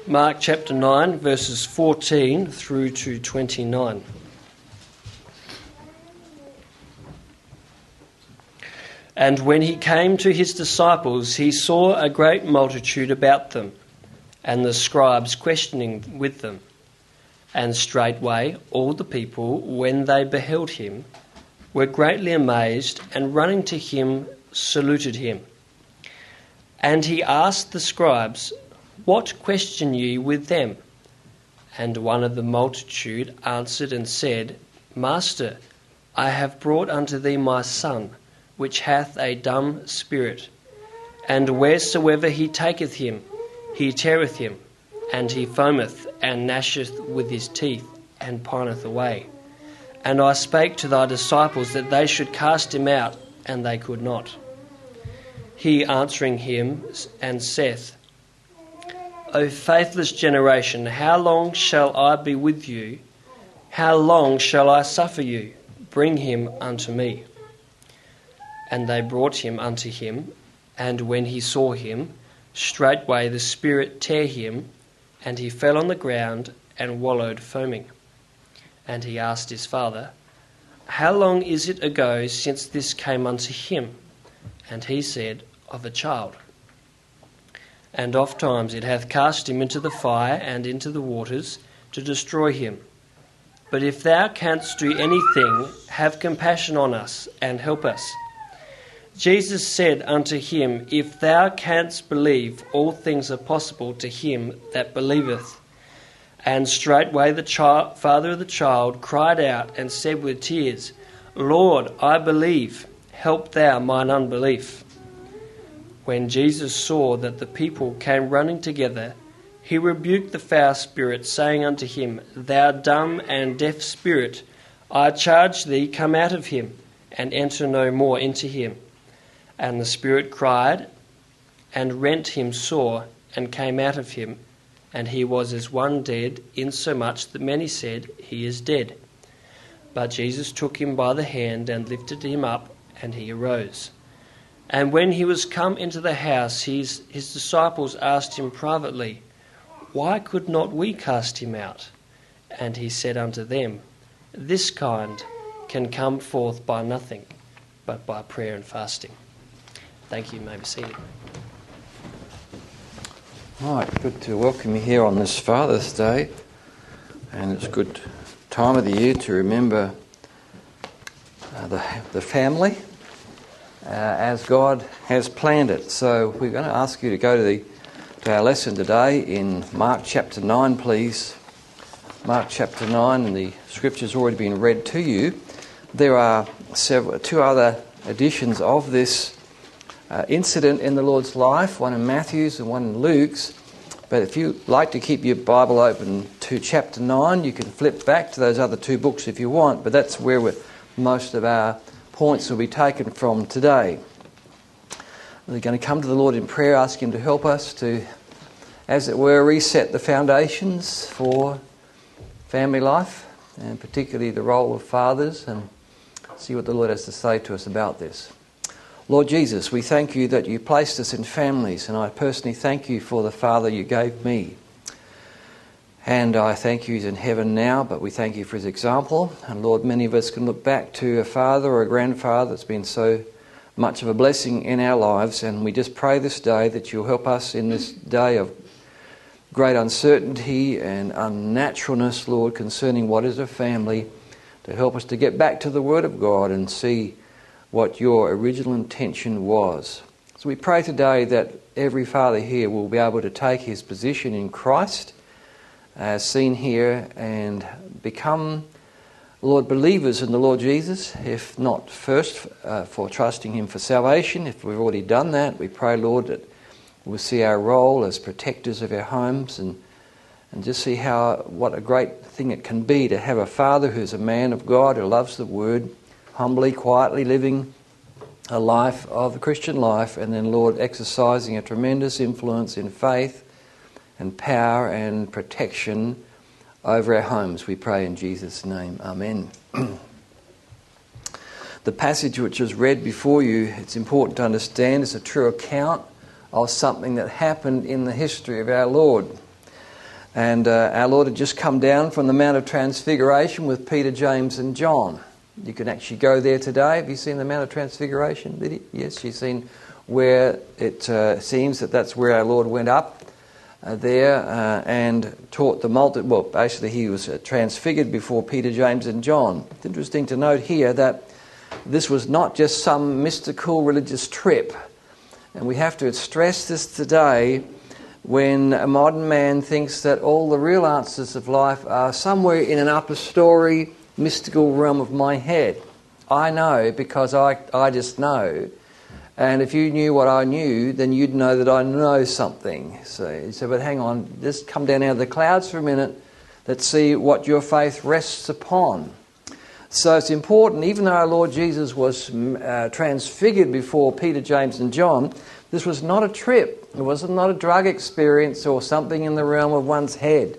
Mark chapter 9, verses 14 through to 29. And when he came to his disciples, he saw a great multitude about them, and the scribes questioning with them. And straightway all the people, when they beheld him, were greatly amazed, and running to him, saluted him. And he asked the scribes, What question ye with them? And one of the multitude answered and said, Master, I have brought unto thee my son, which hath a dumb spirit. And wheresoever he taketh him, he teareth him, and he foameth, and gnasheth with his teeth, and pineth away. And I spake to thy disciples that they should cast him out, and they could not. He answering him and saith, O faithless generation, how long shall I be with you? How long shall I suffer you? Bring him unto me. And they brought him unto him, and when he saw him, straightway the spirit tare him, and he fell on the ground and wallowed foaming. And he asked his father, How long is it ago since this came unto him? And he said, Of a child. And oft times it hath cast him into the fire and into the waters to destroy him. But if thou canst do anything, have compassion on us and help us. Jesus said unto him, If thou canst believe, all things are possible to him that believeth. And straightway the father of the child cried out and said with tears, Lord, I believe, help thou mine unbelief. When Jesus saw that the people came running together, he rebuked the foul spirit, saying unto him, Thou dumb and deaf spirit, I charge thee, come out of him, and enter no more into him. And the spirit cried, and rent him sore, and came out of him, and he was as one dead, insomuch that many said, He is dead. But Jesus took him by the hand, and lifted him up, and he arose. And when he was come into the house, his disciples asked him privately, Why could not we cast him out? And he said unto them, This kind can come forth by nothing, but by prayer and fasting. Thank you. You may be seated. Right, good to welcome you here on this Father's Day. And it's a good time of the year to remember the family as God has planned it. So we're going to ask you to go to our lesson today in Mark chapter 9, please. Mark chapter 9, and the scripture's already been read to you. There are two other editions of this incident in the Lord's life, one in Matthew's and one in Luke's. But if you like to keep your Bible open to chapter 9, you can flip back to those other two books if you want, but that's where most of our points will be taken from today. We're going to come to the Lord in prayer, ask Him to help us to, as it were, reset the foundations for family life, and particularly the role of fathers, and see what the Lord has to say to us about this. Lord Jesus, we thank you that you placed us in families, and I personally thank you for the father you gave me. And I thank you he's in heaven now, but we thank you for his example. And Lord, many of us can look back to a father or a grandfather that's been so much of a blessing in our lives, and we just pray this day that you'll help us in this day of great uncertainty and unnaturalness, Lord, concerning what is a family, to help us to get back to the Word of God and see what your original intention was. So we pray today that every father here will be able to take his position in Christ, as seen here, and become, Lord, believers in the Lord Jesus, if not first for trusting Him for salvation. If we've already done that, we pray, Lord, that we'll see our role as protectors of our homes and just see what a great thing it can be to have a father who's a man of God, who loves the Word, humbly, quietly living a life of the Christian life, and then, Lord, exercising a tremendous influence in faith and power and protection over our homes. We pray in Jesus' name. Amen. The passage which is read before you, it's important to understand, is a true account of something that happened in the history of our Lord. And our Lord had just come down from the Mount of Transfiguration with Peter, James and John. You can actually go there today. Have you seen the Mount of Transfiguration, Lydia? Yes, you've seen where it seems that that's where our Lord went up there and taught the multitude. Well, basically he was transfigured before Peter, James and John. It's interesting to note here that this was not just some mystical religious trip. And we have to stress this today when a modern man thinks that all the real answers of life are somewhere in an upper story mystical realm of my head. I know because I just know. And if you knew what I knew, then you'd know that I know something. So but hang on, just come down out of the clouds for a minute. Let's see what your faith rests upon. So it's important, even though our Lord Jesus was transfigured before Peter, James and John, this was not a trip. It was not a drug experience or something in the realm of one's head.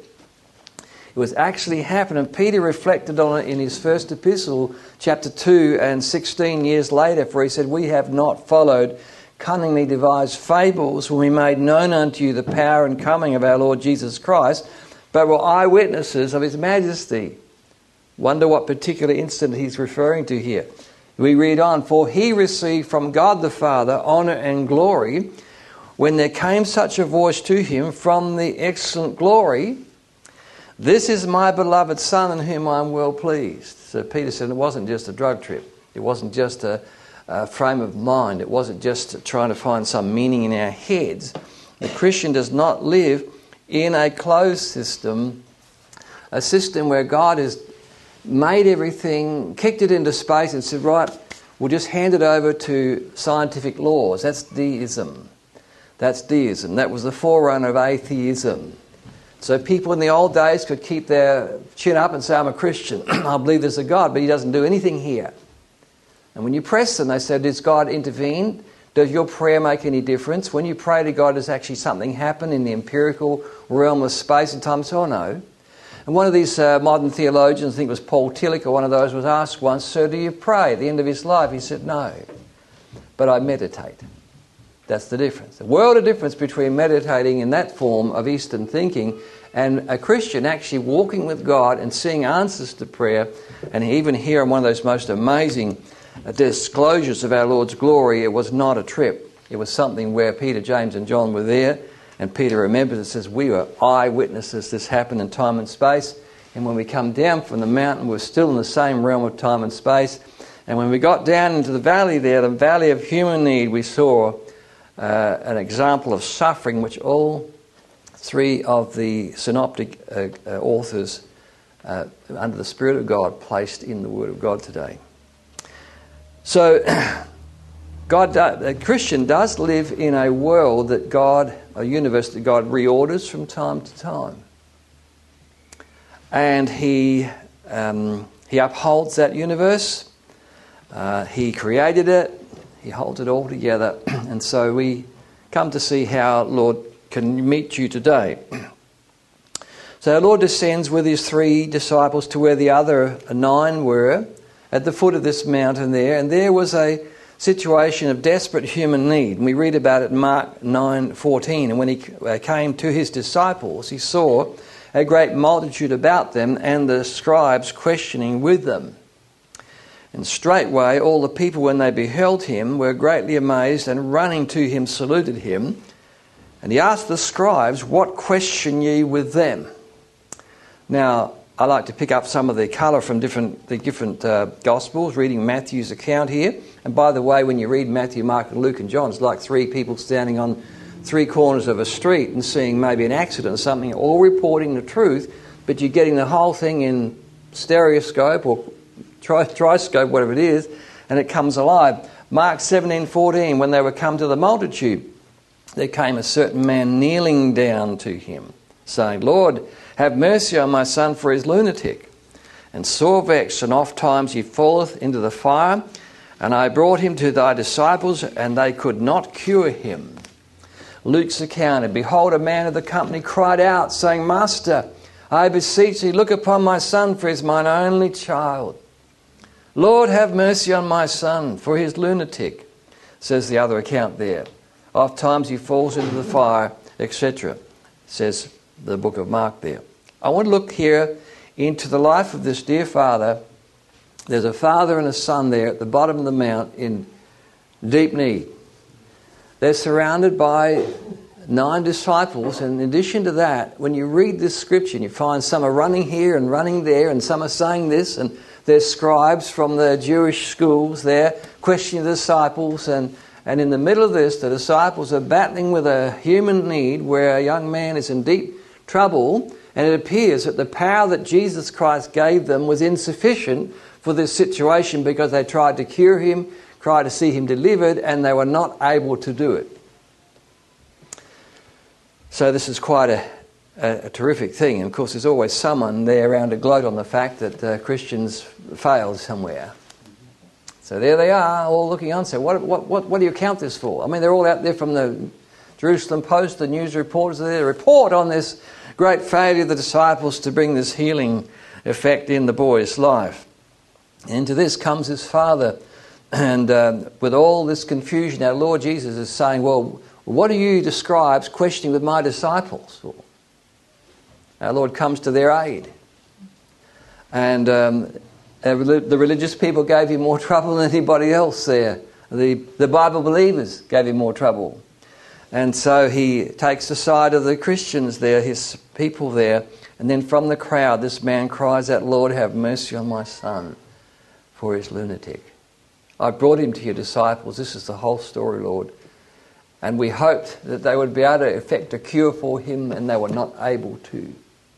It was actually happened, and Peter reflected on it in his first epistle, chapter 2 and 16 years later, for he said, "We have not followed cunningly devised fables when we made known unto you the power and coming of our Lord Jesus Christ, but were eyewitnesses of his majesty." Wonder what particular incident he's referring to here. We read on, "For he received from God the Father honour and glory, when there came such a voice to him from the excellent glory, This is my beloved Son in whom I am well pleased." So Peter said it wasn't just a drug trip. It wasn't just a frame of mind. It wasn't just trying to find some meaning in our heads. The Christian does not live in a closed system, a system where God has made everything, kicked it into space and said, right, we'll just hand it over to scientific laws. That's deism. That's deism. That was the forerunner of atheism. So people in the old days could keep their chin up and say, "I'm a Christian. I believe there's a God, but he doesn't do anything here." And when you press them, they said, "Does God intervene? Does your prayer make any difference? When you pray to God, does actually something happen in the empirical realm of space and time?" So, no. And one of these modern theologians, I think it was Paul Tillich or one of those, was asked once, "Sir, do you pray at the end of his life?" He said, "No, but I meditate." That's the difference. A world of difference between meditating in that form of Eastern thinking and a Christian actually walking with God and seeing answers to prayer. And even here in one of those most amazing disclosures of our Lord's glory, it was not a trip. It was something where Peter, James and John were there. And Peter remembers and says, we were eyewitnesses. This happened in time and space. And when we come down from the mountain, we're still in the same realm of time and space. And when we got down into the valley there, the valley of human need, we saw an example of suffering which all three of the synoptic authors under the Spirit of God placed in the Word of God today. So a Christian does live in a world that God, a universe that God reorders from time to time. And He upholds that universe. He created it. He holds it all together. And so we come to see how Lord can meet you today. So our Lord descends with his 3 disciples to where the other 9 were, at the foot of this mountain there. And there was a situation of desperate human need. And we read about it in Mark 9:14. And when he came to his disciples, he saw a great multitude about them and the scribes questioning with them. And straightway all the people, when they beheld him, were greatly amazed, and running to him saluted him. And he asked the scribes, "What question ye with them?" Now, I like to pick up some of the colour from the different Gospels, reading Matthew's account here. And by the way, when you read Matthew, Mark, and Luke and John, it's like 3 people standing on 3 corners of a street and seeing maybe an accident or something, all reporting the truth, but you're getting the whole thing in stereoscope or triscope, whatever it is, and it comes alive. Mark 17:14, when they were come to the multitude, there came a certain man kneeling down to him, saying, "Lord, have mercy on my son, for he is lunatic, and sore vexed, and oft times he falleth into the fire. And I brought him to thy disciples, and they could not cure him." Luke's account, "And behold, a man of the company cried out, saying, Master, I beseech thee, look upon my son, for he is mine only child. Lord, have mercy on my son, for he is lunatic," says the other account there. "Oft times he falls into the fire," etc., says the book of Mark there. I want to look here into the life of this dear father. There's a father and a son there at the bottom of the mount in deep need. They're surrounded by 9 disciples, and in addition to that, when you read this scripture, you find some are running here and running there, and some are saying this, and there's scribes from the Jewish schools there questioning the disciples, and in the middle of this, the disciples are battling with a human need where a young man is in deep trouble, and it appears that the power that Jesus Christ gave them was insufficient for this situation because they tried to cure him, tried to see him delivered, and they were not able to do it. So this is quite a terrific thing. And of course, there's always someone there around to gloat on the fact that Christians failed somewhere. So there they are, all looking on. So what do you count this for? I mean, they're all out there from the Jerusalem Post, the news reporters are there to report on this great failure of the disciples to bring this healing effect in the boy's life. And into this comes his father. And with all this confusion, our Lord Jesus is saying, well, what are you, the scribes, questioning with my disciples? Our Lord comes to their aid. And the religious people gave him more trouble than anybody else there. The Bible believers gave him more trouble. And so he takes the side of the Christians there, his people there. And then from the crowd, this man cries out, Lord, have mercy on my son, for he is lunatic. I brought him to your disciples. This is the whole story, Lord. And we hoped that they would be able to effect a cure for him, and they were not able to.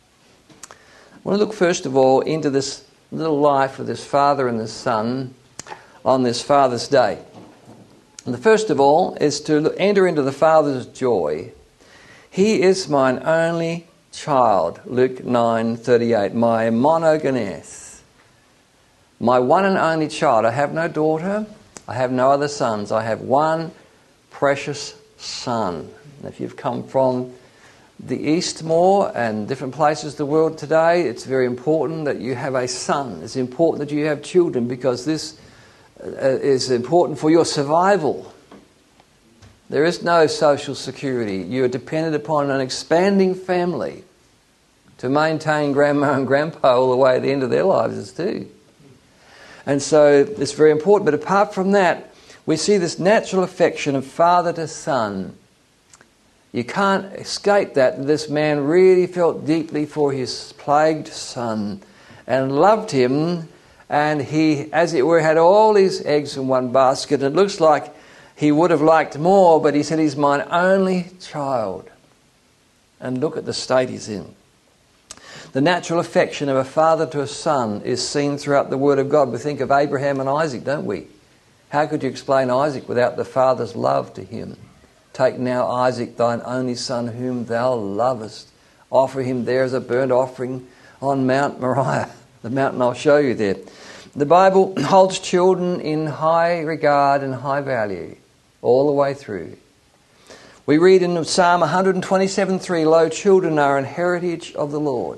I want to look first of all into this little life of this father and this son on this Father's Day. And the first of all is to enter into the Father's joy. He is mine only child, Luke 9:38, my monogenes, my one and only child. I have no daughter, I have no other sons, I have one precious son. And if you've come from the East more and different places of the world today, it's very important that you have a son. It's important that you have children because this is important for your survival. There is no social security. You are dependent upon an expanding family to maintain grandma and grandpa all the way at the end of their lives too. And so it's very important. But apart from that, we see this natural affection of father to son. You can't escape that. This man really felt deeply for his plagued son and loved him, and he, as it were, had all his eggs in one basket. It looks like he would have liked more, but he said, he's mine only child. And look at the state he's in. The natural affection of a father to a son is seen throughout the Word of God. We think of Abraham and Isaac, don't we? How could you explain Isaac without the father's love to him? Take now Isaac, thine only son, whom thou lovest. Offer him there as a burnt offering on Mount Moriah, the mountain I'll show you there. The Bible holds children in high regard and high value all the way through. We read in Psalm 127:3, lo, children are an heritage of the Lord,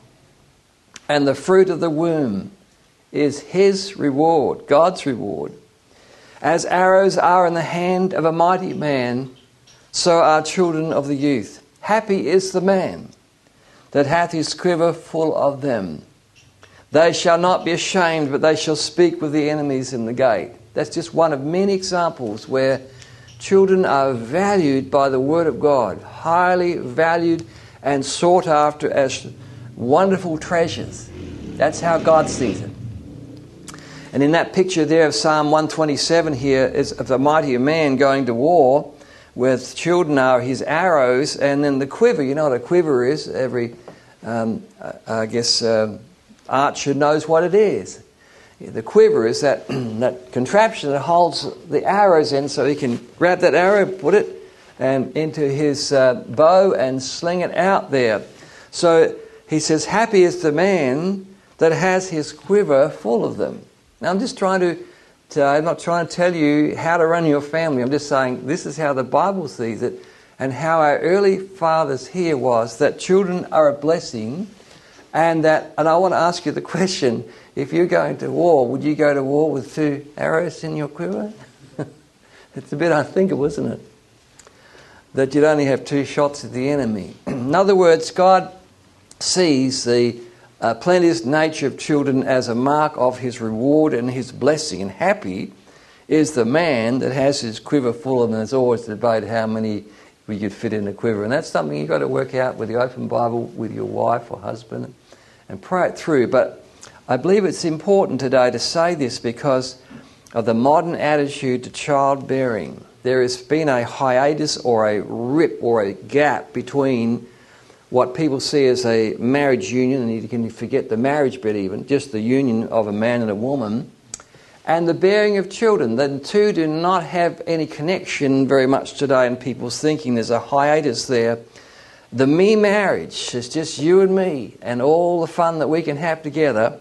and the fruit of the womb is his reward, God's reward. As arrows are in the hand of a mighty man, so are children of the youth. Happy is the man that hath his quiver full of them. They shall not be ashamed, but they shall speak with the enemies in the gate. That's just one of many examples where children are valued by the Word of God, highly valued and sought after as wonderful treasures. That's how God sees it. And in that picture there of Psalm 127 here is of the mighty man going to war, with children are his arrows, and then the quiver. You know what a quiver is? Every, archer knows what it is. The quiver is that contraption that holds the arrows in, so he can grab that arrow, put it into his bow and sling it out there. So he says, happy is the man that has his quiver full of them. Now I'm just I'm not trying to tell you how to run your family. I'm just saying this is how the Bible sees it, and how our early fathers here was that children are a blessing, and I want to ask you the question, if you're going to war, would you go to war with 2 arrows in your quiver? It's a bit unthinkable, isn't it? that you'd only have 2 shots at the enemy. In other words, God sees the plenteous nature of children as a mark of his reward and his blessing. And happy is the man that has his quiver full, and there's always the debate how many we could fit in a quiver. And that's something you've got to work out with the open Bible, with your wife or husband, and pray it through. But I believe it's important today to say this because of the modern attitude to childbearing. There has been a hiatus or a rip or a gap between what people see as a marriage union, and you can forget the marriage bit even, just the union of a man and a woman, and the bearing of children. The two do not have any connection very much today in people's thinking. There's a hiatus there. The me marriage is just you and me and all the fun that we can have together,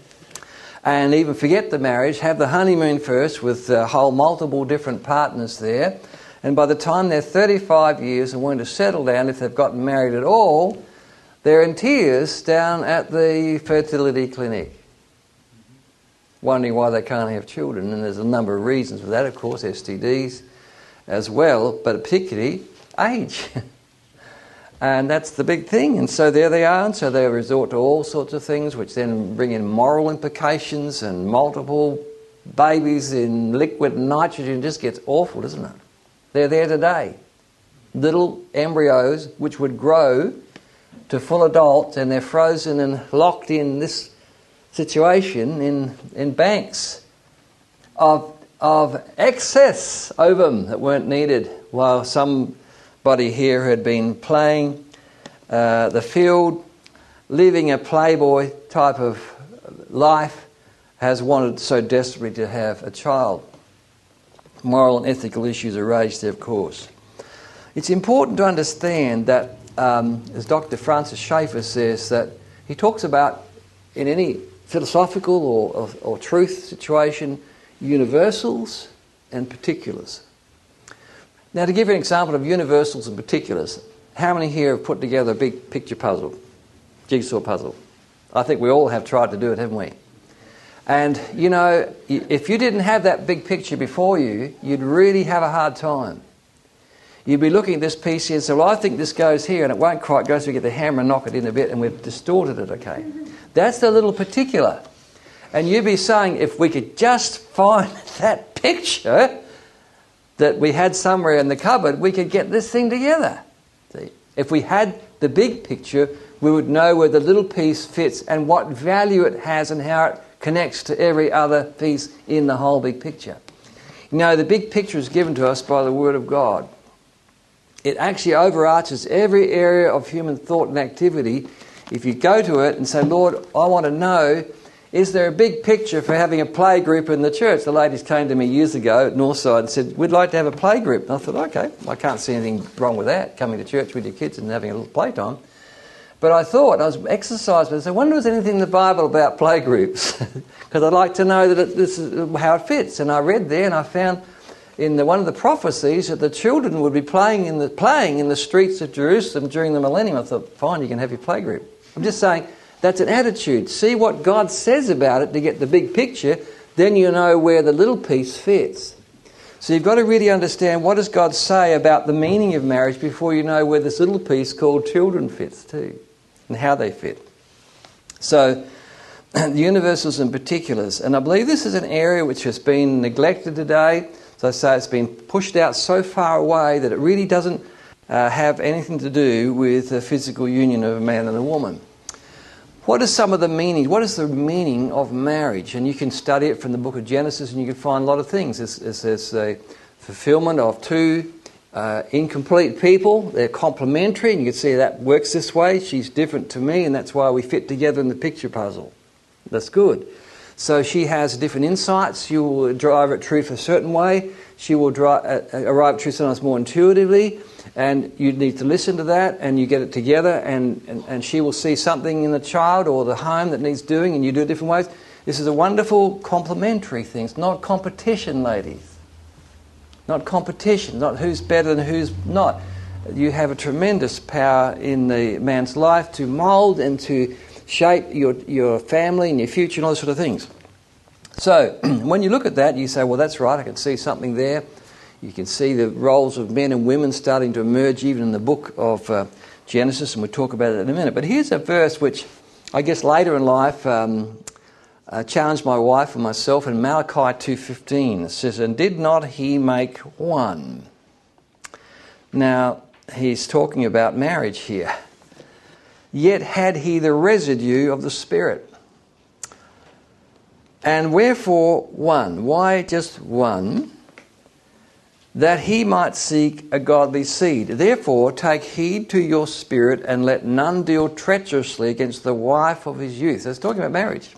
and even forget the marriage, have the honeymoon first with a whole multiple different partners there. And by the time they're 35 years and want to settle down, if they've gotten married at all, they're in tears down at the fertility clinic, wondering why they can't have children. And there's a number of reasons for that, of course, STDs as well, but particularly age. And that's the big thing. And so there they are, and so they resort to all sorts of things which then bring in moral implications, and multiple babies in liquid nitrogen. It just gets awful, doesn't it? They're there today. Little embryos which would grow to full adults, and they're frozen and locked in this situation in banks of excess ovum that weren't needed, while somebody here had been playing the field, living a playboy type of life, has wanted so desperately to have a child. Moral and ethical issues are raised there, of course. It's important to understand that, as Dr. Francis Schaeffer says, that he talks about in any philosophical or truth situation, universals and particulars. Now, to give you an example of universals and particulars, how many here have put together a big picture puzzle, jigsaw puzzle? I think we all have tried to do it, haven't we? And, you know, if you didn't have that big picture before you, you'd really have a hard time. You'd be looking at this piece here and say, well, I think this goes here, and it won't quite go, so we get the hammer and knock it in a bit, and we've distorted it, okay? That's the little particular. And you'd be saying, if we could just find that picture that we had somewhere in the cupboard, we could get this thing together. See? If we had the big picture, we would know where the little piece fits and what value it has and how it connects to every other piece in the whole big picture. You know, the big picture is given to us by the Word of God. It actually overarches every area of human thought and activity. If you go to it and say, Lord, I want to know, is there a big picture for having a play group in the church? The ladies came to me years ago at Northside and said, we'd like to have a play group. And I thought, okay, I can't see anything wrong with that, coming to church with your kids and having a little playtime. But I thought, I was exercised, but I said, I wonder if there's anything in the Bible about play groups, because I'd like to know that this is how it fits. And I read there, and I found in one of the prophecies that the children would be playing in the streets of Jerusalem during the millennium. I thought, fine, you can have your play group. I'm just saying, that's an attitude. See what God says about it to get the big picture, then you know where the little piece fits. So you've got to really understand, what does God say about the meaning of marriage before you know where this little piece called children fits too, and how they fit. So, the universals and particulars. And I believe this is an area which has been neglected today. As I say, it's been pushed out so far away that it really doesn't have anything to do with the physical union of a man and a woman. What are some of the meanings? What is the meaning of marriage? And you can study it from the book of Genesis, and you can find a lot of things. There's a fulfillment of two incomplete people. They're complementary, and you can see that works this way. She's different to me, and that's why we fit together in the picture puzzle. That's good. So she has different insights. You will drive at truth a certain way. She will arrive at truth sometimes more intuitively, and you need to listen to that, and you get it together, and she will see something in the child or the home that needs doing, and you do it different ways. This is a wonderful complementary thing. It's not competition, ladies. Not competition, not who's better than who's not. You have a tremendous power in the man's life to mould and to shape your family and your future and all those sort of things. So, when you look at that, you say, well, that's right, I can see something there. You can see the roles of men and women starting to emerge even in the book of Genesis, and we'll talk about it in a minute. But here's a verse which I guess later in life challenged my wife and myself in Malachi 2:15. It says, "And did not he make one?" Now, he's talking about marriage here. "Yet had he the residue of the Spirit. And wherefore one?" Why just one? "That he might seek a godly seed. Therefore take heed to your spirit, and let none deal treacherously against the wife of his youth." So it's talking about marriage.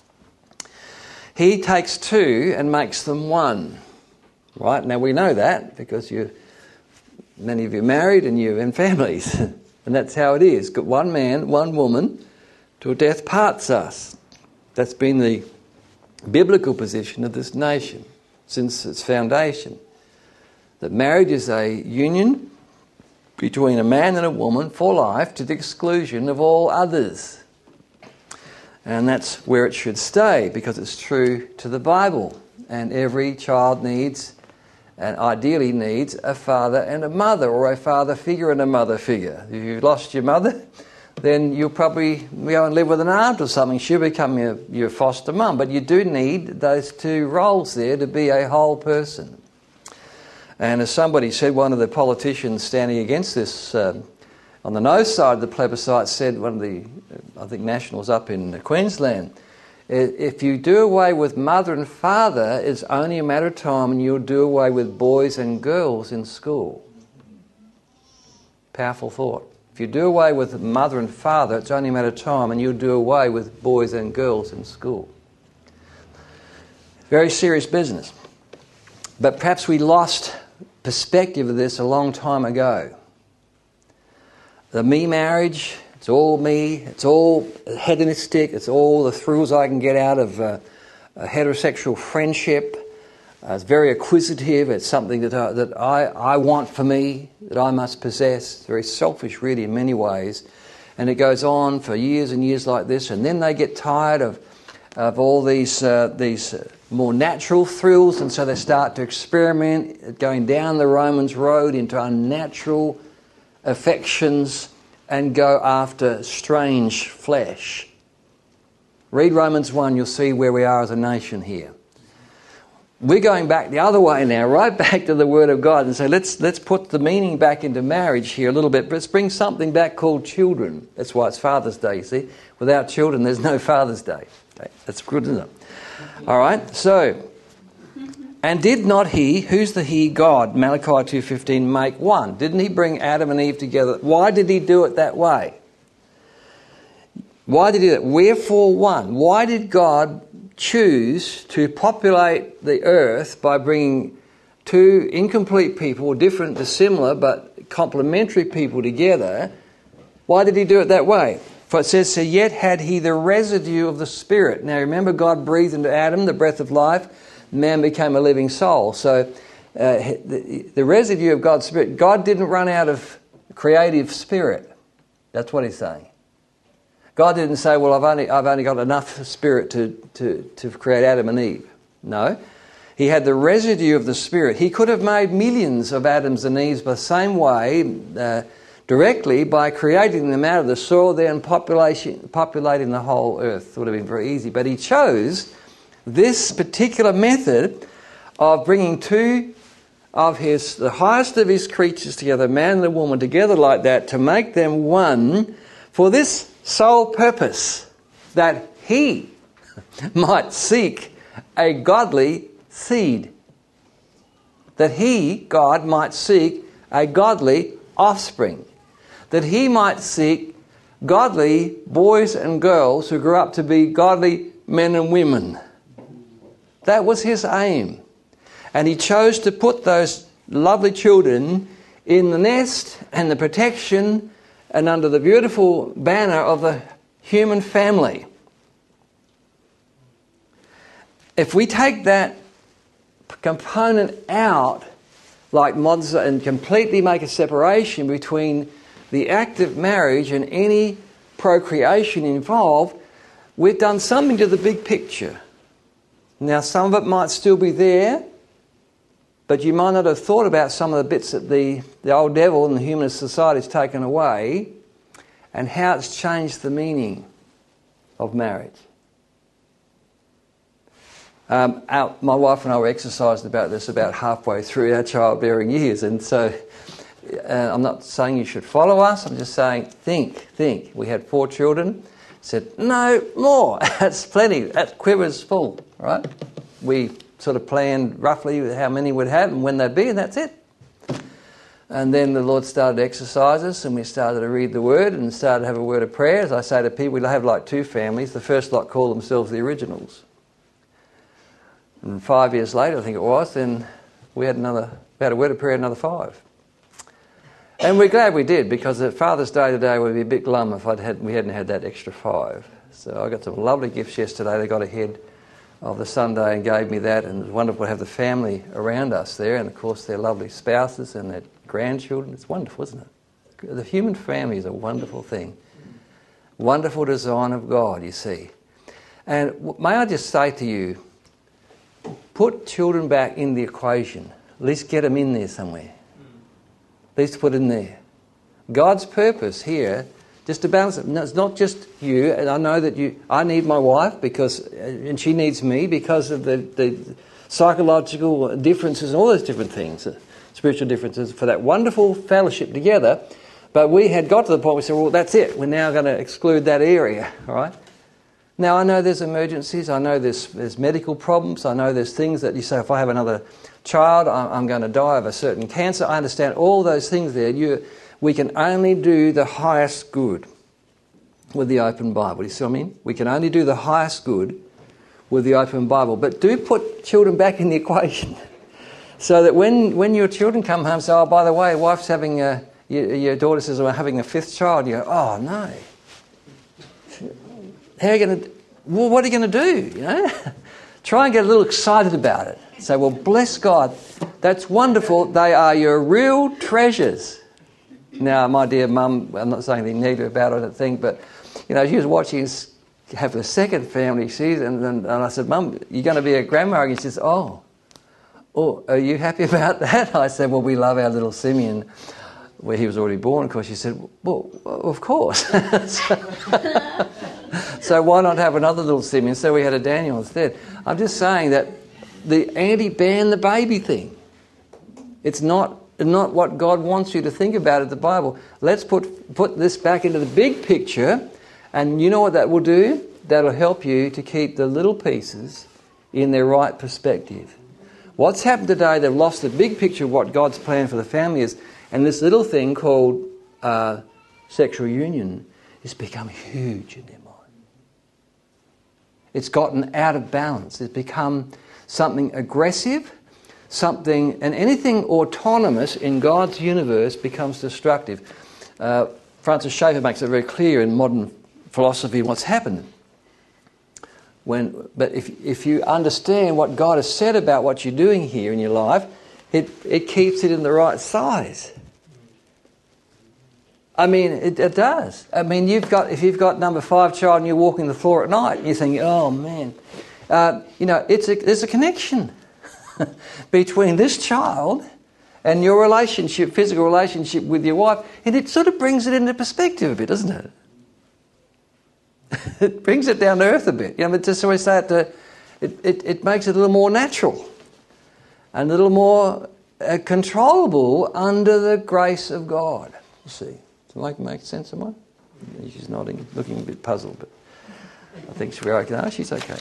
"He takes two and makes them one." Right? Now we know that because many of you are married and you're in families. And that's how it is. Got one man, one woman, till death parts us. That's been the biblical position of this nation since its foundation. That marriage is a union between a man and a woman for life to the exclusion of all others. And that's where it should stay because it's true to the Bible. And every child needs, and ideally needs, a father and a mother, or a father figure and a mother figure. If you've lost your mother, then you'll probably go and live with an aunt or something. She'll become your foster mum. But you do need those two roles there to be a whole person. And as somebody said, one of the politicians standing against this on the no side of the plebiscite said, one of the, I think, nationals up in Queensland, if you do away with mother and father, it's only a matter of time and you'll do away with boys and girls in school. Powerful thought. If you do away with mother and father, it's only a matter of time and you'll do away with boys and girls in school. Very serious business. But perhaps we lost perspective of this a long time ago. The me marriage, it's all me, it's all hedonistic, it's all the thrills I can get out of a heterosexual friendship. It's very acquisitive, it's something that I want for me, that I must possess. It's very selfish really in many ways. And it goes on for years and years like this, and then they get tired of all these more natural thrills, and so they start to experiment going down the Romans road into unnatural affections and go after strange flesh. Read Romans 1, you'll see where we are as a nation here. We're going back the other way now, right back to the Word of God, and say let's put the meaning back into marriage here a little bit, but let's bring something back called children. That's why it's Father's Day, you see. Without children, there's no Father's Day. Okay, that's good, isn't it? All right, so, "And did not he," who's the he? God, Malachi 2:15, "make one?" Didn't he bring Adam and Eve together? Why did he do it that way? Why did he do it? Wherefore one? Why did God choose to populate the earth by bringing two incomplete people, different, dissimilar, but complementary people together? Why did he do it that way? For it says, "So yet had he the residue of the Spirit." Now remember, God breathed into Adam the breath of life. Man became a living soul. So the residue of God's Spirit. God didn't run out of creative spirit. That's what he's saying. God didn't say, "Well, I've only got enough spirit to create Adam and Eve." No. He had the residue of the Spirit. He could have made millions of Adams and Eves the same way, directly by creating them out of the soil there and populating the whole earth. It would have been very easy. But he chose this particular method of bringing two of the highest of his creatures together, man and a woman together like that, to make them one for this sole purpose, that he might seek a godly seed. That he, God, might seek a godly offspring. That he might seek godly boys and girls who grew up to be godly men and women. That was his aim. And he chose to put those lovely children in the nest and the protection and under the beautiful banner of the human family. If we take that component out, like Mods, and completely make a separation between the act of marriage and any procreation involved, we've done something to the big picture. Now, some of it might still be there, but you might not have thought about some of the bits that the old devil and the humanist society has taken away and how it's changed the meaning of marriage. My wife and I were exercising about this about halfway through our childbearing years, and so I'm not saying you should follow us, I'm just saying think. We had 4 children, said no more, that's plenty, that quiver's full, right? We sort of planned roughly how many we'd have and when they'd be, and that's it. And then the Lord started to exercise us, and we started to read the Word and started to have a word of prayer. As I say to people, we have like 2 families. The first lot call themselves the Originals. And 5 years later, I think it was, then we had a word of prayer, another 5. And we're glad we did, because at Father's Day today would be a bit glum if we hadn't had that extra 5. So I got some lovely gifts yesterday. They got ahead of the Sunday and gave me that, and it was wonderful to have the family around us there, and of course their lovely spouses and their grandchildren. It's wonderful, isn't it? The human family is a wonderful thing. Wonderful design of God, you see. And may I just say to you, put children back in the equation. At least get them in there somewhere. At least put in there. God's purpose here, just to balance it. No, it's not just you, and I know that I need my wife and she needs me because of the psychological differences and all those different things, spiritual differences, for that wonderful fellowship together. But we had got to the point where we said, well, that's it. We're now going to exclude that area, all right? Now, I know there's emergencies. I know there's medical problems. I know there's things that you say, if I have another child, I'm going to die of a certain cancer. I understand all those things there. We can only do the highest good with the open Bible. You see what I mean? We can only do the highest good with the open Bible. But do put children back in the equation so that when your children come home and say, oh, by the way, wife's having your daughter says, we're having a 5th child. You go, oh, no. How are you going to... Well, what are you going to do, you know? Try and get a little excited about it. Say, well, bless God. That's wonderful. They are your real treasures. Now, my dear mum, I'm not saying anything negative about it, I don't think, but, you know, she was watching us have a second family, and I said, Mum, you're going to be a grandma? And she says, oh, are you happy about that? I said, well, we love our little Simeon, where he was already born. Of course, she said, well, of course. So why not have another little Simeon? So we had a Daniel instead. I'm just saying that the anti-ban the baby thing, it's not what God wants you to think about in the Bible. Let's put this back into the big picture, and you know what that will do? That'll help you to keep the little pieces in their right perspective. What's happened today, they've lost the big picture of what God's plan for the family is, and this little thing called sexual union has become huge in their mind. It's gotten out of balance. It's become something aggressive, and anything autonomous in God's universe becomes destructive. Francis Schaeffer makes it very clear in modern philosophy what's happened. But if you understand what God has said about what you're doing here in your life, it keeps it in the right size. I mean, it does. I mean, if you've got number 5 child and you're walking the floor at night and you're thinking, oh man, there's a connection between this child and your relationship, physical relationship with your wife, and it sort of brings it into perspective a bit, doesn't it? It brings it down to earth a bit. You know, but just always say it makes it a little more natural and a little more controllable under the grace of God. You see. Does it make sense, am I? She's nodding, looking a bit puzzled, but I think she'll be okay. No, she's okay.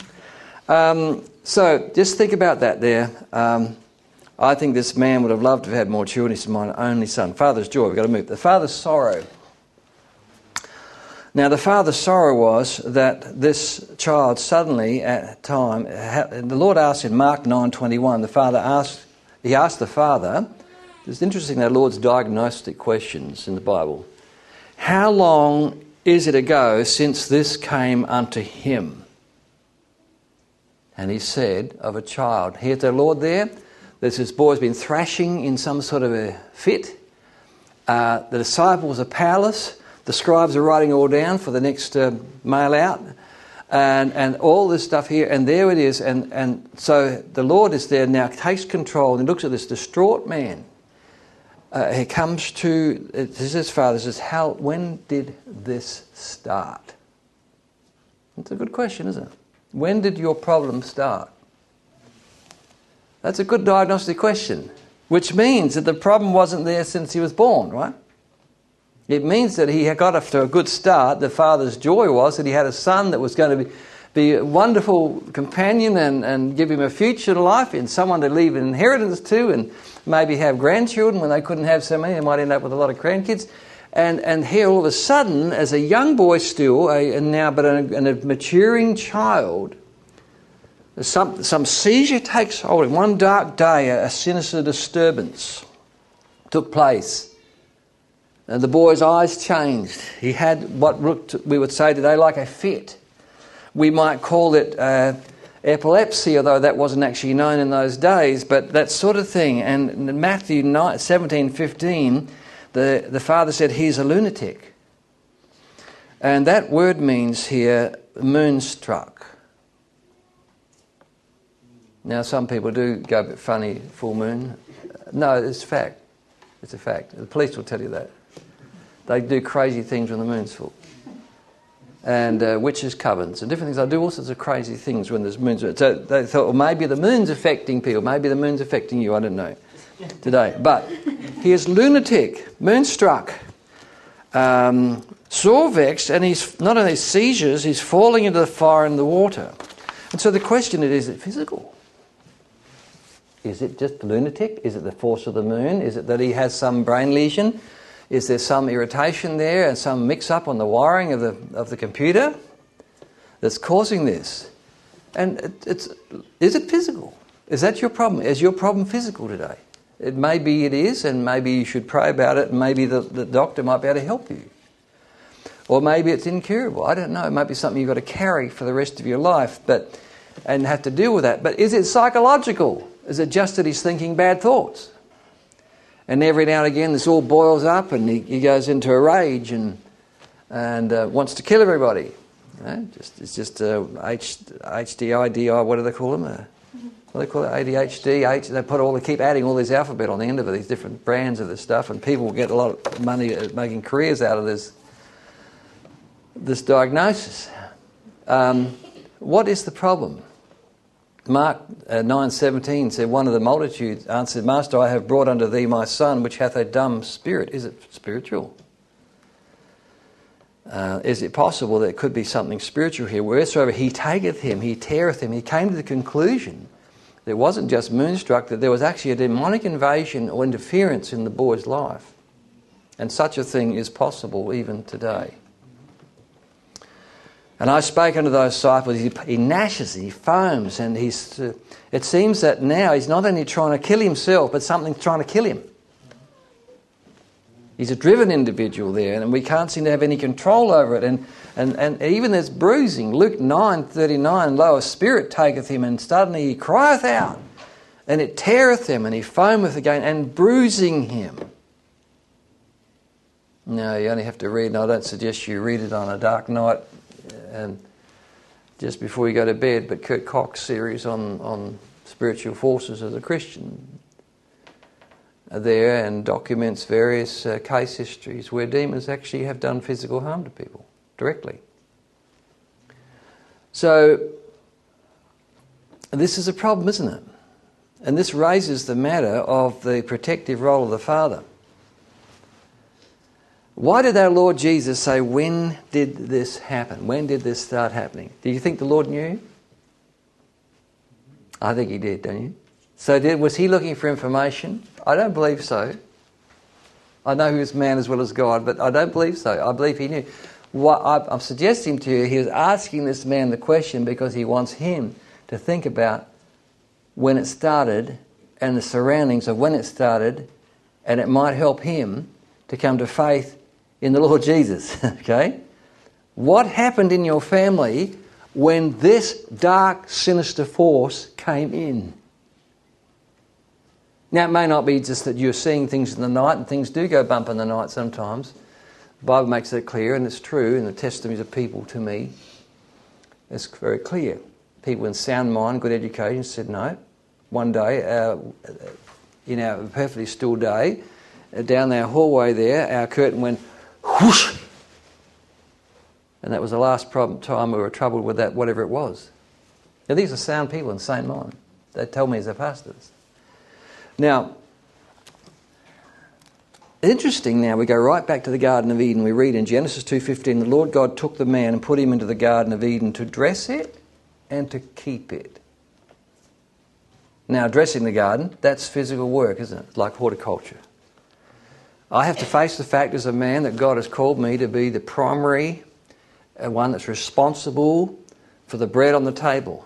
So just think about that there. I think this man would have loved to have had more children. He's my only son. Father's joy, we've got to move. The father's sorrow. Now, the father's sorrow was that this child suddenly, at time, the Lord asked in Mark 9:21, he asked the father, it's interesting that Lord's diagnostic questions in the Bible. How long is it ago since this came unto him? And he said, of a child. Here's the Lord there. There's this boy's been thrashing in some sort of a fit. The disciples are powerless. The scribes are writing all down for the next mail out. and all this stuff here, and there it is. And so the Lord is there now, takes control, and he looks at this distraught man. He comes to his father, says, when did this start? It's a good question, isn't it? When did your problem start? That's a good diagnostic question, which means that the problem wasn't there since he was born, right? It means that he had got off to a good start. The father's joy was that he had a son that was going to be a wonderful companion and give him a future in life and someone to leave an inheritance to and maybe have grandchildren. When they couldn't have so many, they might end up with a lot of grandkids. And here all of a sudden, as a young boy still, a maturing child, some seizure takes hold. In one dark day, a sinister disturbance took place. And the boy's eyes changed. He had what we would say today like a fit. We might call it epilepsy, although that wasn't actually known in those days, but that sort of thing. And in Matthew 17:15, the father said, he's a lunatic. And that word means here, moonstruck. Now, some people do go a bit funny, full moon. No, it's fact. It's a fact. The police will tell you that. They do crazy things when the moon's full. And witches' covens and different things. They do all sorts of crazy things when there's moons. So they thought, well, maybe the moon's affecting people. Maybe the moon's affecting you. I don't know today. But he is lunatic, moonstruck, sore vexed, and he's not only seizures, he's falling into the fire and the water. And so the question is it physical? Is it just lunatic? Is it the force of the moon? Is it that he has some brain lesion? Is there some irritation there and some mix-up on the wiring of the computer that's causing this? And is it physical? Is that your problem? Is your problem physical today? Maybe it is, and maybe you should pray about it, and maybe the doctor might be able to help you. Or maybe it's incurable. I don't know. It might be something you've got to carry for the rest of your life and have to deal with that. But is it psychological? Is it just that he's thinking bad thoughts? And every now and again this all boils up and he goes into a rage and wants to kill everybody. You know, it's just HDI, what do they call them? What do they call it? ADHD. They keep adding all this alphabet on the end of it, these different brands of this stuff, and people get a lot of money at making careers out of this diagnosis. What is the problem? Mark 9:17 said, one of the multitudes answered, Master, I have brought unto thee my son, which hath a dumb spirit. Is it spiritual? Is it possible that it could be something spiritual here? Wheresoever he taketh him, he teareth him. He came to the conclusion that it wasn't just moonstruck, that there was actually a demonic invasion or interference in the boy's life. And such a thing is possible even today. And I spake unto those disciples, he gnashes, he foams, and it seems that now he's not only trying to kill himself, but something's trying to kill him. He's a driven individual there, and we can't seem to have any control over it. And even there's bruising. Luke 9:39, lo, a spirit taketh him, and suddenly he crieth out, and it teareth him, and he foameth again, and bruising him. No, you only have to read, and I don't suggest you read it on a dark night, and just before you go to bed, but Kurt Cox's series on spiritual forces as a Christian are there, and documents various case histories where demons actually have done physical harm to people directly. So this is a problem, isn't it? And this raises the matter of the protective role of the Father. Why did our Lord Jesus say, when did this happen? When did this start happening? Do you think the Lord knew? I think he did, don't you? So was he looking for information? I don't believe so. I know he was man as well as God, but I don't believe so. I believe he knew. What I'm suggesting to you, he was asking this man the question because he wants him to think about when it started and the surroundings of when it started, and it might help him to come to faith in the Lord Jesus, okay? What happened in your family when this dark, sinister force came in? Now, it may not be just that you're seeing things in the night, and things do go bump in the night sometimes. The Bible makes that clear, and it's true in the testimonies of people to me. It's very clear. People in sound mind, good education said no. One day, in our perfectly still day, down our hallway there, our curtain went whoosh. And that was the last time we were troubled with that, whatever it was. Now, these are sound people in sound mind. They tell me as their pastors. Now, interesting now, we go right back to the Garden of Eden. We read in Genesis 2:15, the Lord God took the man and put him into the Garden of Eden to dress it and to keep it. Now, dressing the garden, that's physical work, isn't it? It's like horticulture. I have to face the fact as a man that God has called me to be the primary one that's responsible for the bread on the table.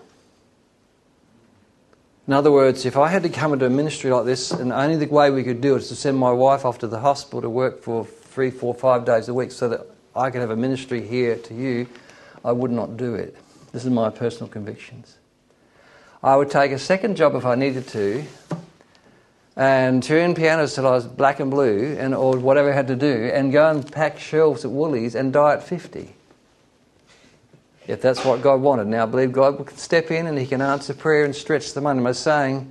In other words, if I had to come into a ministry like this, and only the way we could do it is to send my wife off to the hospital to work for 3, 4, 5 days a week so that I could have a ministry here to you, I would not do it. This is my personal convictions. I would take a second job if I needed to and turn pianos till I was black and blue or whatever I had to do and go and pack shelves at Woolies and die at 50. If that's what God wanted. Now I believe God will step in and He can answer prayer and stretch the money. I'm saying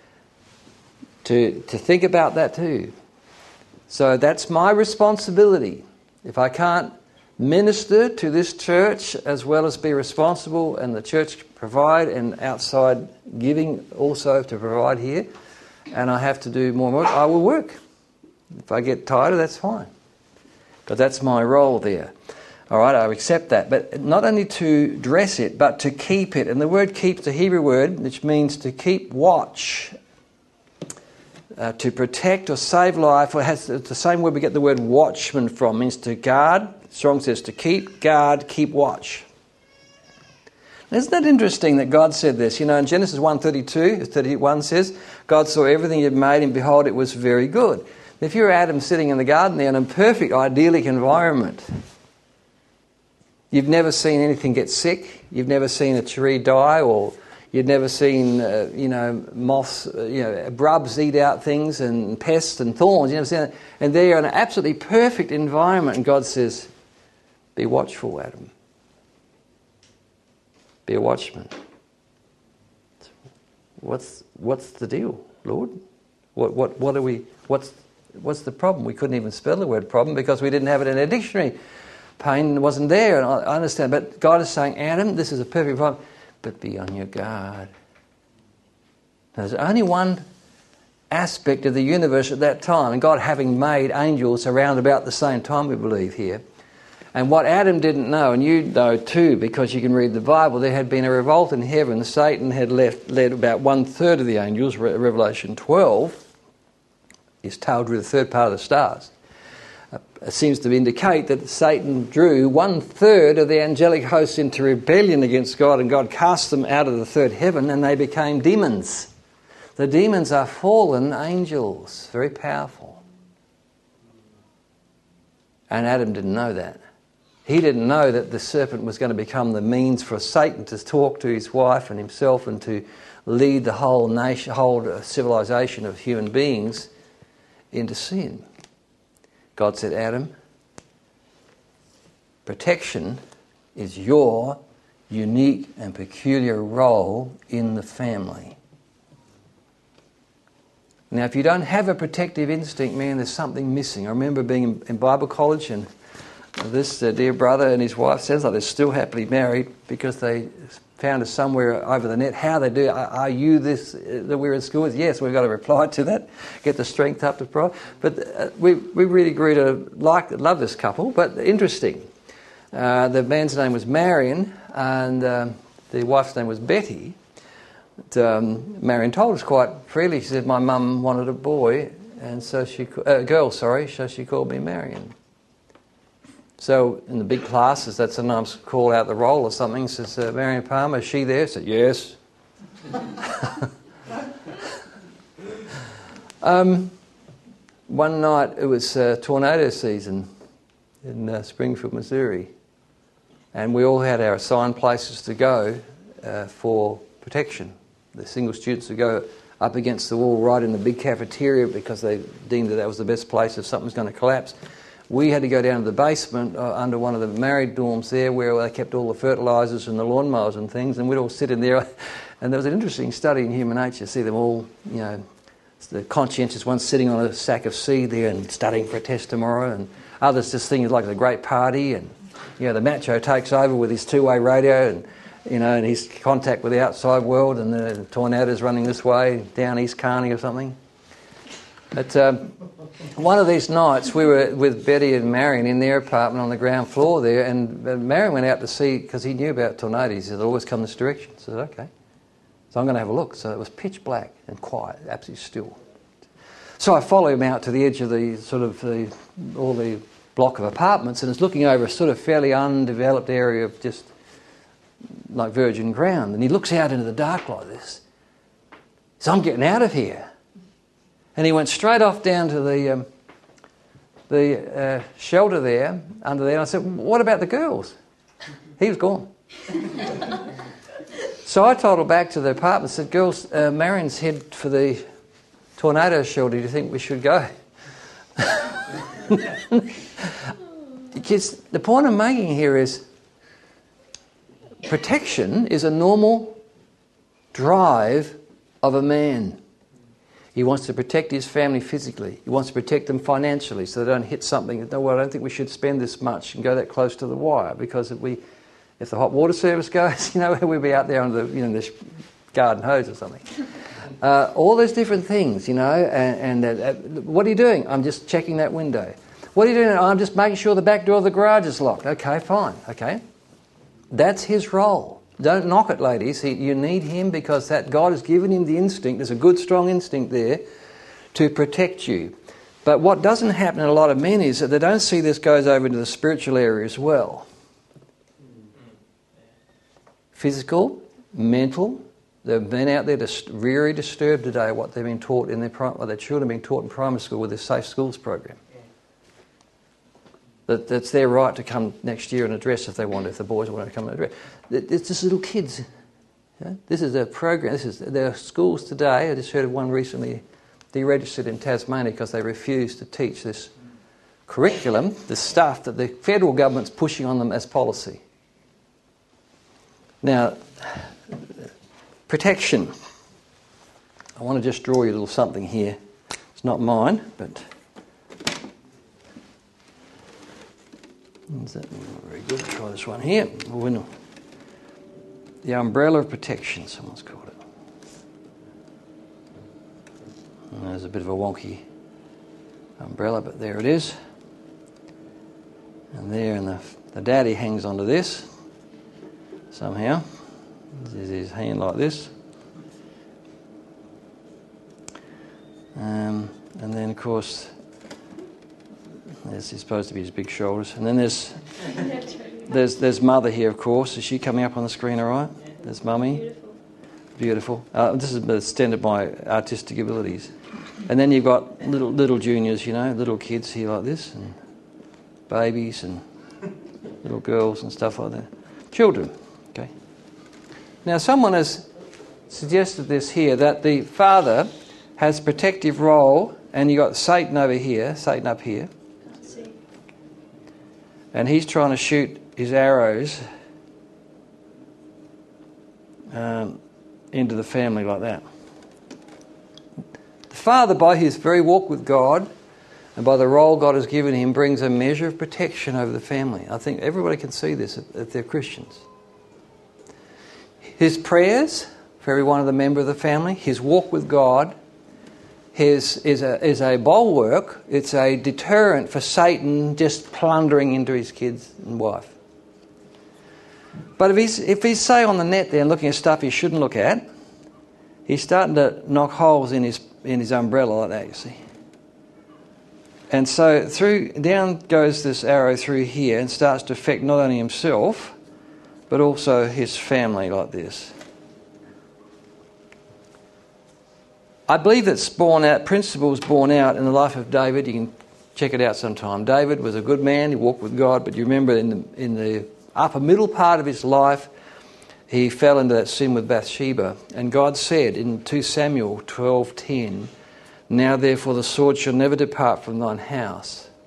to think about that too. So that's my responsibility. If I can't minister to this church as well as be responsible and the church provide and outside giving also to provide here, and I have to do more work, I will work. If I get tired, that's fine. But that's my role there. All right, I accept that. But not only to dress it, but to keep it. And the word keep is a Hebrew word which means to keep watch, to protect or save life. It's the same word we get the word watchman from. It means to guard. Strong says to keep, guard, keep watch. Isn't that interesting that God said this? You know, in Genesis 1:31 says, God saw everything He had made and behold, it was very good. If you're Adam sitting in the garden there in a perfect, idyllic environment, you've never seen anything get sick, you've never seen a tree die, or you've never seen, moths, grubs eat out things and pests and thorns. You've never seen that. And they're in an absolutely perfect environment, and God says, be watchful, Adam. Be a watchman. What's the deal, Lord? What are we? What's the problem? We couldn't even spell the word problem because we didn't have it in our dictionary. Pain wasn't there, and I understand. But God is saying, Adam, this is a perfect problem, but be on your guard. There's only one aspect of the universe at that time, and God having made angels around about the same time, we believe here. And what Adam didn't know, and you know too, because you can read the Bible, there had been a revolt in heaven. Satan had led about 1/3 of the angels. Revelation 12 is told with a third part of the stars. It seems to indicate that Satan drew 1/3 of the angelic hosts into rebellion against God, and God cast them out of the third heaven, and they became demons. The demons are fallen angels, very powerful. And Adam didn't know that. He didn't know that the serpent was going to become the means for Satan to talk to his wife and himself and to lead the whole nation, whole civilization of human beings into sin. God said, Adam, protection is your unique and peculiar role in the family. Now, if you don't have a protective instinct, man, there's something missing. I remember being in Bible college, and this dear brother and his wife, sounds like they're still happily married because they found us somewhere over the net. How they do, are you this that we're in school with? Yes, we've got to reply to that, get the strength up to pray. But we really grew to love this couple, but interesting. The man's name was Marion, and the wife's name was Betty. But, Marion told us quite freely, she said, my mum wanted a boy, and so so she called me Marion. So in the big classes, that sometimes call out the roll or something. Says, Marion Palmer, is she there? I said, yes. One night, it was tornado season in Springfield, Missouri. And we all had our assigned places to go for protection. The single students would go up against the wall right in the big cafeteria because they deemed that was the best place if something was going to collapse. we had to go down to the basement under one of the married dorms there where they kept all the fertilisers and the lawnmowers and things, and we'd all sit in there. And there was an interesting study in human nature. See them all, the conscientious ones sitting on a sack of seed there and studying for a test tomorrow, and others just thinking like a great party, and the macho takes over with his two-way radio and his contact with the outside world, and the tornado's running this way down East Carney or something. But one of these nights we were with Betty and Marion in their apartment on the ground floor there, and Marion went out to see, because he knew about tornadoes. He said, "They'll always come this direction." I said, "Okay." So I'm going to have a look. So it was pitch black and quiet, absolutely still. So I follow him out to the edge of all the block of apartments, and it's looking over a sort of fairly undeveloped area of just like virgin ground. And he looks out into the dark like this. So I'm getting out of here. And he went straight off down to the shelter there, under there. And I said, "What about the girls?" He was gone. So I toddled back to the apartment and said, "Girls, Marion's head for the tornado shelter. Do you think we should go?" Because the point I'm making here is protection is a normal drive of a man. He wants to protect his family physically. He wants to protect them financially so they don't hit something. "No, well, I don't think we should spend this much and go that close to the wire, because if the hot water service goes, we'll be out there on the garden hose or something." All those different things, and what are you doing? "I'm just checking that window." "What are you doing?" "I'm just making sure the back door of the garage is locked." "Okay, fine. Okay. That's his role. Don't knock it, ladies. You need him, because that God has given him the instinct. There's a good, strong instinct there to protect you. But what doesn't happen in a lot of men is that they don't see this goes over into the spiritual area as well. Physical, mental. There have been out there very disturbed today what they've been taught in what their children have been taught in primary school with their Safe Schools program. That's their right to come next year and address if they want, if the boys want to come and address. It's just little kids. This is a program. There are schools today. I just heard of one recently deregistered in Tasmania because they refused to teach this curriculum, the stuff that the federal government's pushing on them as policy. Now, protection. I want to just draw you a little something here. It's not mine, but is that very good? Try this one here. The umbrella of protection, someone's called it. And there's a bit of a wonky umbrella, but there it is. And there, and the daddy hangs onto this somehow. There's his hand like this. And then, of course, there's supposed to be his big shoulders. And then there's mother here, of course. Is she coming up on the screen all right? Yeah. There's mummy. Beautiful. This is the extent of my artistic abilities. And then you've got little juniors, little kids here like this, and babies and little girls and stuff like that. Children, okay. Now someone has suggested this here, that the father has a protective role, and you've got Satan over here, Satan up here. And he's trying to shoot his arrows into the family like that. The father, by his very walk with God and by the role God has given him, brings a measure of protection over the family. I think everybody can see this if they're Christians. His prayers for every one of the member of the family, his walk with God, is a bulwark. It's a deterrent for Satan just plundering into his kids and wife. But if he's say on the net there and looking at stuff he shouldn't look at, he's starting to knock holes in his umbrella like that, you see. And so down goes this arrow through here and starts to affect not only himself but also his family like this. I believe that's principles born out in the life of David. You can check it out sometime. David was a good man, he walked with God, but you remember in the upper middle part of his life, he fell into that sin with Bathsheba. And God said in 2 Samuel 12:10, "Now therefore the sword shall never depart from thine house,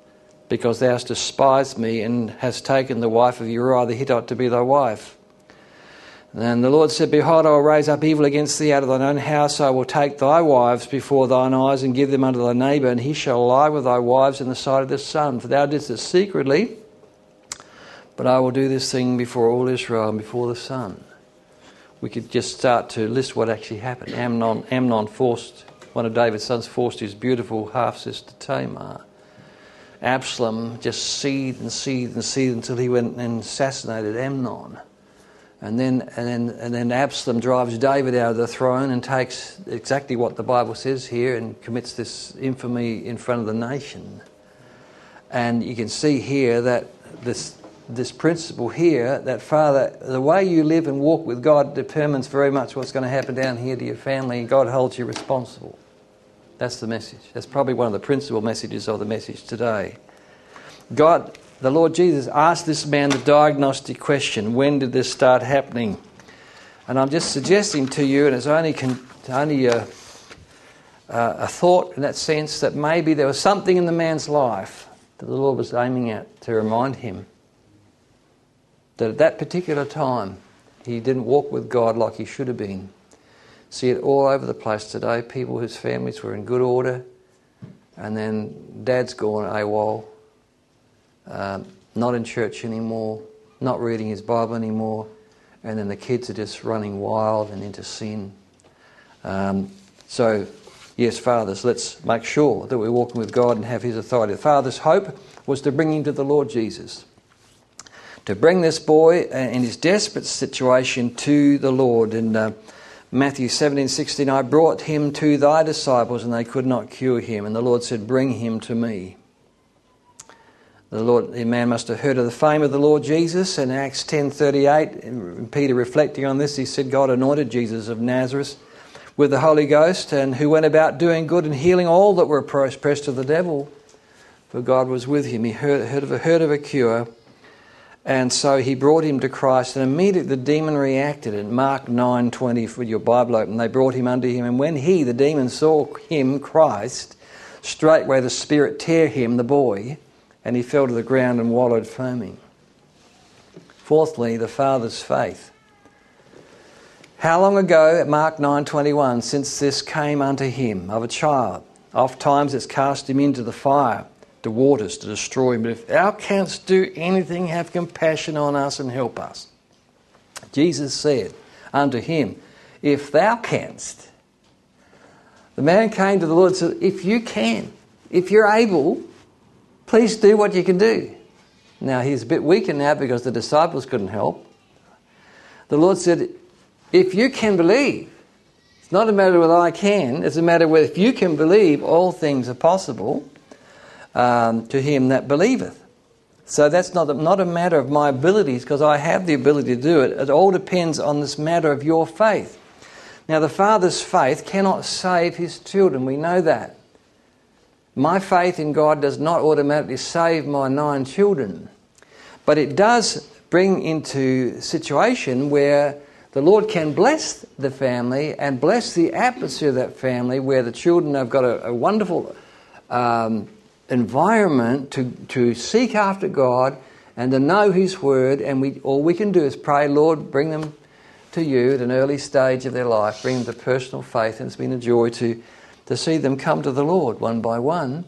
because thou hast despised me and hast taken the wife of Uriah the Hittite to be thy wife. And the Lord said, Behold, I will raise up evil against thee out of thine own house. I will take thy wives before thine eyes and give them unto thy neighbour, and he shall lie with thy wives in the sight of the sun. For thou didst it secretly, but I will do this thing before all Israel and before the sun. We could just start to list what actually happened. Amnon forced, one of David's sons forced his beautiful half-sister Tamar. Absalom just seethed until he went and assassinated Amnon. And then Absalom drives David out of the throne and takes exactly what the Bible says here and commits this infamy in front of the nation. And you can see here that this principle here, that Father, the way you live and walk with God determines very much what's going to happen down here to your family, and God holds you responsible. That's the message. That's probably one of the principal messages of the message today. God, the Lord Jesus, asked this man the diagnostic question, when did this start happening? And I'm just suggesting to you, and it's only a thought in that sense, that maybe there was something in the man's life that the Lord was aiming at to remind him that at that particular time he didn't walk with God like he should have been. See it all over the place today, people whose families were in good order, and then dad's gone AWOL, not in church anymore, not reading his Bible anymore, and then the kids are just running wild and into sin. So, yes, fathers, let's make sure that we're walking with God and have his authority. The father's hope was to bring him to the Lord Jesus, to bring this boy in his desperate situation to the Lord. In Matthew 17:16, I brought him to thy disciples and they could not cure him. And the Lord said, bring him to me. The man must have heard of the fame of the Lord Jesus. In Acts 10:38, Peter reflecting on this, he said, God anointed Jesus of Nazareth with the Holy Ghost, and who went about doing good and healing all that were oppressed of the devil, for God was with him. He heard of a cure. And so he brought him to Christ, and immediately the demon reacted. In Mark 9:20, for your Bible open, they brought him unto him. And when the demon, saw him, Christ, straightway the spirit tear him, the boy, and he fell to the ground and wallowed foaming. Fourthly, the father's faith. How long ago, at Mark 9:21, since this came unto him of a child? Oft times it's cast him into the fire, the waters to destroy him. But if thou canst do anything, have compassion on us and help us. Jesus said unto him, if thou canst. The man came to the Lord and said, if you can, if you're able, please do what you can do. Now he's a bit weaker now because the disciples couldn't help. The Lord said, if you can believe, it's not a matter whether I can, it's a matter whether if you can believe, all things are possible to him that believeth. So that's not a matter of my abilities, because I have the ability to do it. It all depends on this matter of your faith. Now the father's faith cannot save his children. We know that. My faith in God does not automatically save my 9 children. But it does bring into a situation where the Lord can bless the family and bless the atmosphere of that family, where the children have got a wonderful environment to seek after God and to know his word, and all we can do is pray, Lord, bring them to you at an early stage of their life, bring them to personal faith, and it's been a joy to see them come to the Lord one by one.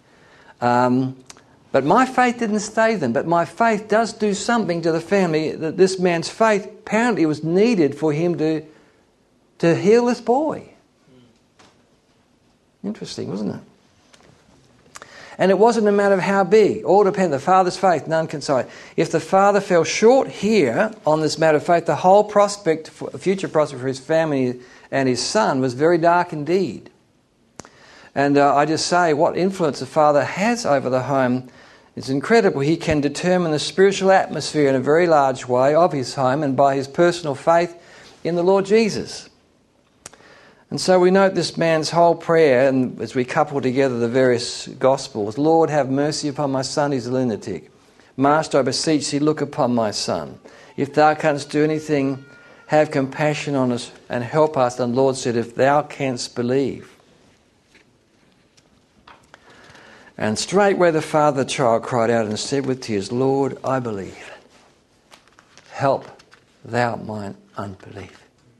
But my faith didn't save them, but my faith does do something to the family. That this man's faith apparently was needed for him to heal this boy. Interesting, wasn't it? And it wasn't a matter of how big. All depended. The father's faith, none can save. If the father fell short here on this matter of faith, the whole future prospect for his family and his son was very dark indeed. And I just say, what influence the father has over the home is incredible. He can determine the spiritual atmosphere in a very large way of his home, and by his personal faith in the Lord Jesus. And so we note this man's whole prayer, and as we couple together the various Gospels, Lord, have mercy upon my son, he's a lunatic. Master, I beseech thee, look upon my son. If thou canst do anything, have compassion on us and help us. And the Lord said, if thou canst believe. And straightway the father of the child cried out and said with tears, Lord, I believe. Help thou mine unbelief.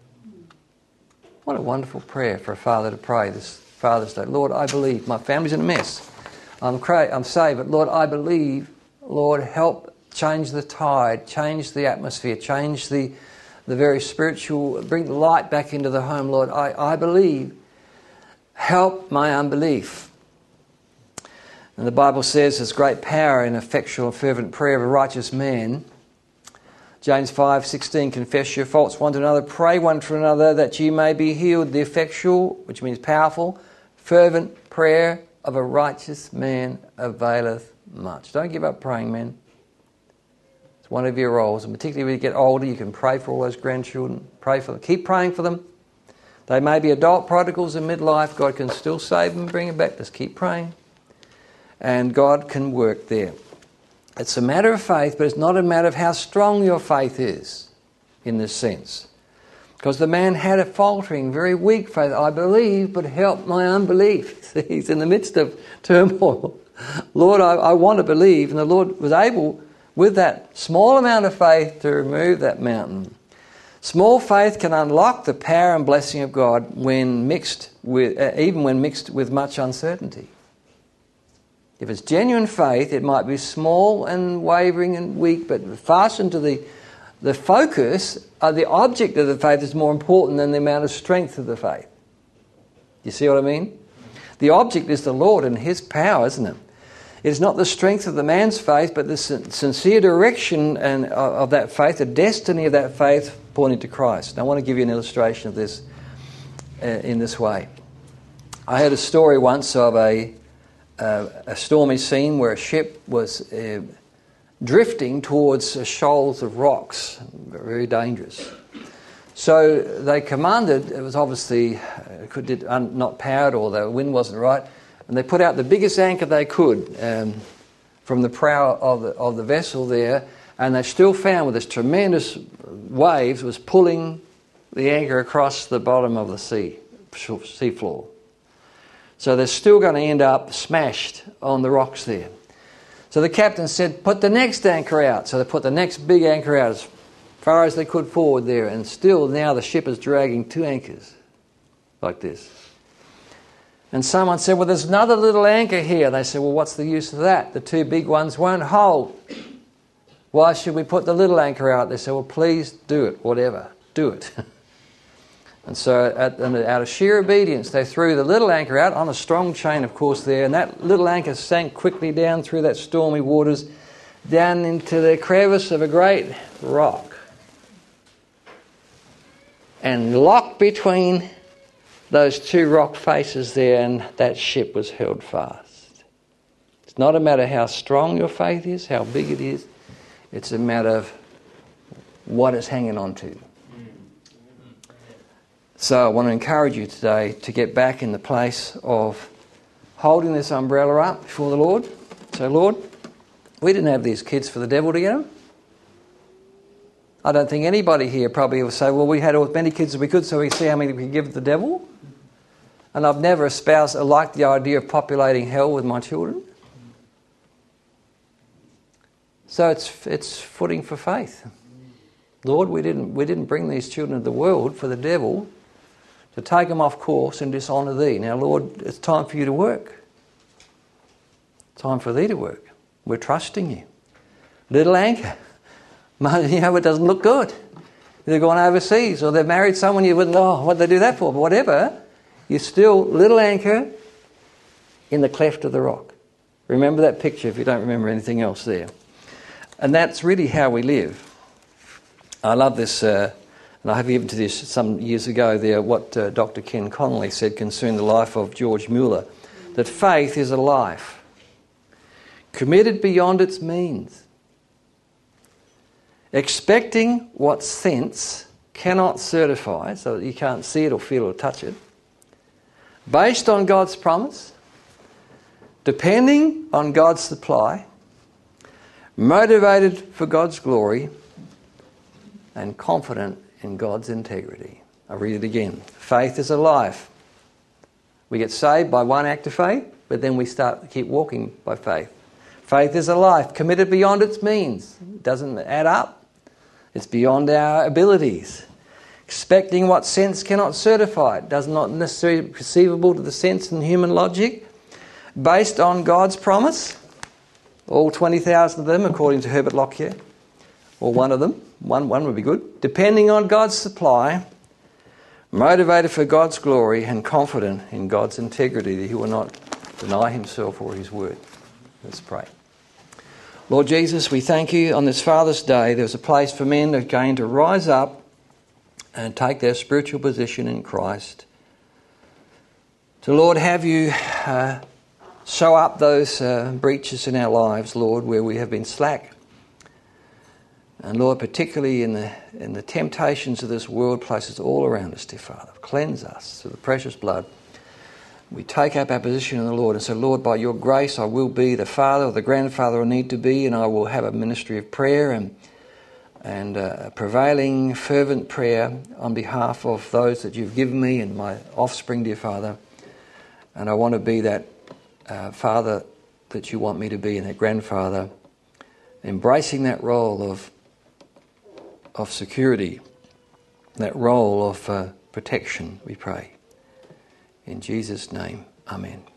What a wonderful prayer for a father to pray this Father's Day. Lord, I believe. My family's in a mess. I'm saved, but Lord, I believe. Lord, help change the tide, change the atmosphere, change the very spiritual, bring the light back into the home. Lord, I believe. Help my unbelief. And the Bible says there's great power in effectual and fervent prayer of a righteous man. James 5:16, confess your faults one to another, pray one for another that ye may be healed. The effectual, which means powerful, fervent prayer of a righteous man availeth much. Don't give up praying, men. It's one of your roles, and particularly when you get older, you can pray for all those grandchildren. Pray for them. Keep praying for them. They may be adult prodigals in midlife. God can still save them and bring them back. Just keep praying. And God can work there. It's a matter of faith, but it's not a matter of how strong your faith is in this sense. Because the man had a faltering, very weak faith. I believe, but help my unbelief. He's in the midst of turmoil. Lord, I want to believe. And the Lord was able, with that small amount of faith, to remove that mountain. Small faith can unlock the power and blessing of God when mixed with, even when mixed with much uncertainty. If it's genuine faith, it might be small and wavering and weak, but fastened to the focus, the object of the faith is more important than the amount of strength of the faith. You see what I mean? The object is the Lord and His power, isn't it? It's not the strength of the man's faith, but the sincere direction of that faith, the destiny of that faith pointing to Christ. Now, I want to give you an illustration of this in this way. I heard a story once of a stormy scene where a ship was drifting towards shoals of rocks, very dangerous. So they commanded, it was obviously not powered or the wind wasn't right, and they put out the biggest anchor they could from the prow of the vessel there, and they still found with this tremendous waves was pulling the anchor across the bottom of the sea floor. So they're still going to end up smashed on the rocks there. So the captain said, put the next anchor out. So they put the next big anchor out as far as they could forward there. And still now the ship is dragging two anchors like this. And someone said, well, there's another little anchor here. They said, well, what's the use of that? The two big ones won't hold. Why should we put the little anchor out? They said, well, please do it, whatever. Do it. And so out of sheer obedience, they threw the little anchor out on a strong chain, of course, there. And that little anchor sank quickly down through that stormy waters, down into the crevice of a great rock. And locked between those two rock faces there, and that ship was held fast. It's not a matter how strong your faith is, how big it is. It's a matter of what it's hanging on to. So I want to encourage you today to get back in the place of holding this umbrella up before the Lord. So, Lord, we didn't have these kids for the devil to get them. I don't think anybody here probably will say, well, we had as many kids as we could so we see how many we could give the devil. And I've never espoused or liked the idea of populating hell with my children. So it's footing for faith. Lord, we didn't bring these children into the world for the devil to take them off course and dishonour Thee. Now, Lord, it's time for You to work. Time for Thee to work. We're trusting You. Little anchor. You know, it doesn't look good. They've gone overseas or they've married someone you wouldn't know what they do that for. But whatever, you're still little anchor in the cleft of the rock. Remember that picture if you don't remember anything else there. And that's really how we live. I love this, and I have given to this some years ago there, what Dr. Ken Connolly said concerning the life of George Mueller, that faith is a life committed beyond its means, expecting what sense cannot certify, so that you can't see it or feel or touch it, based on God's promise, depending on God's supply, motivated for God's glory, and confident in God's integrity. I'll read it again. Faith is a life. We get saved by one act of faith. but then we keep walking by faith. Faith is a life committed beyond its means. It doesn't add up. It's beyond our abilities. Expecting what sense cannot certify. It does not necessarily perceivable to the sense and human logic. Based on God's promise. All 20,000 of them, according to Herbert Lockyer. Or one of them. One would be good. Depending on God's supply. Motivated for God's glory and confident in God's integrity that He will not deny Himself or His word. Let's pray. Lord Jesus, we thank You on this Father's Day. There's a place for men that are going to rise up and take their spiritual position in Christ. So Lord, have You sew up those breaches in our lives, Lord, where we have been slack. And Lord, particularly in the temptations of this world, places all around us, dear Father. Cleanse us through the precious blood. We take up our position in the Lord and say, Lord, by Your grace I will be the father or the grandfather I need to be, and I will have a ministry of prayer and a prevailing fervent prayer on behalf of those that You've given me and my offspring, dear Father. And I want to be that father that You want me to be and that grandfather, embracing that role of security, that role of protection, we pray. In Jesus' name, amen.